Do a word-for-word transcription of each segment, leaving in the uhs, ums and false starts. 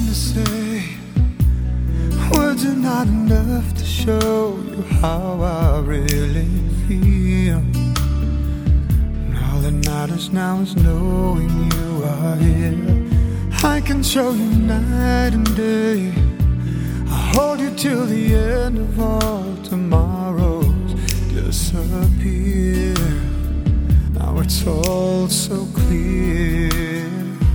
to say. Words are not enough to show you how I really feel. And all that matters now is knowing you are here. I can show you night and day. I'll hold you till the end of all tomorrows disappear. Now it's all so clear.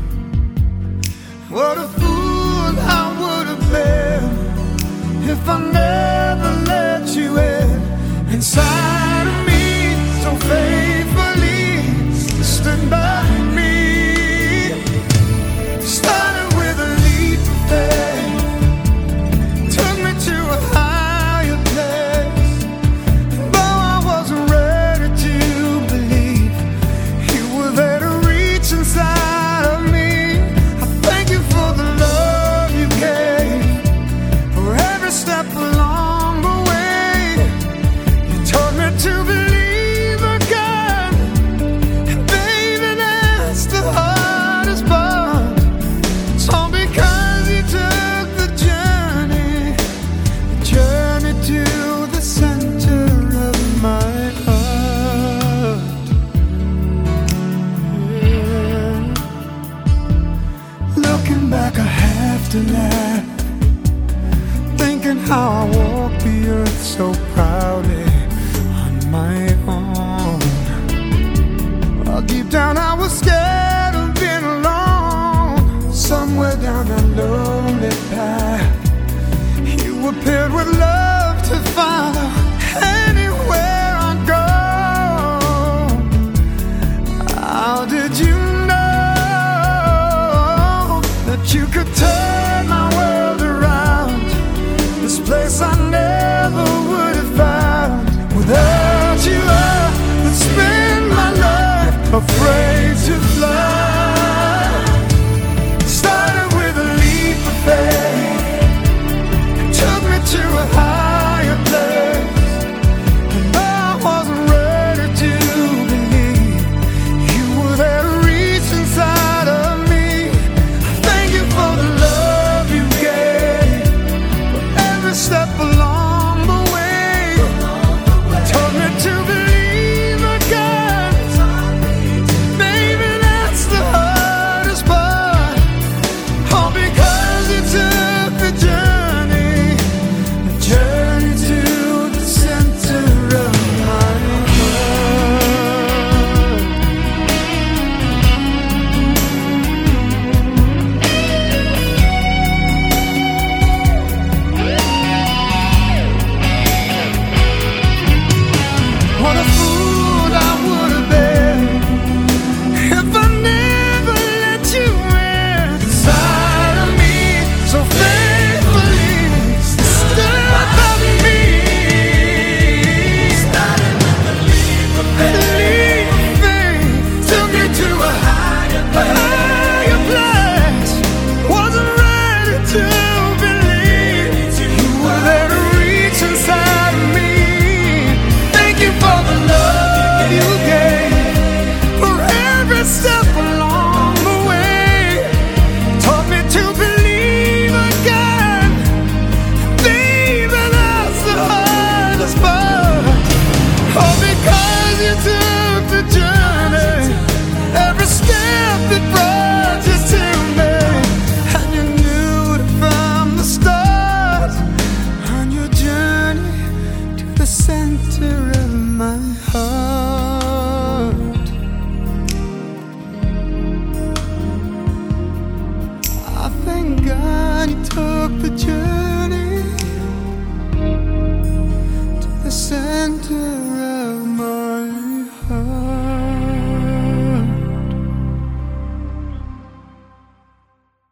What a fool I would have been if I never let you in inside of me, so faithfully stand by me. Started with a leap of faith, took me to a higher place. Though I wasn't ready to believe, you were there to reach inside of me. I thank you for the love you gave, for every step along the way. You taught me to believe again, and baby, that's the hardest part. It's all because you took the journey, the journey to the center of my heart. Yeah. Looking back, I have to laugh, thinking how I walked the earth so proudly on my own. Well, deep down I was scared of being alone. Somewhere down that lonely path, you appeared with love to follow anywhere I go. How did you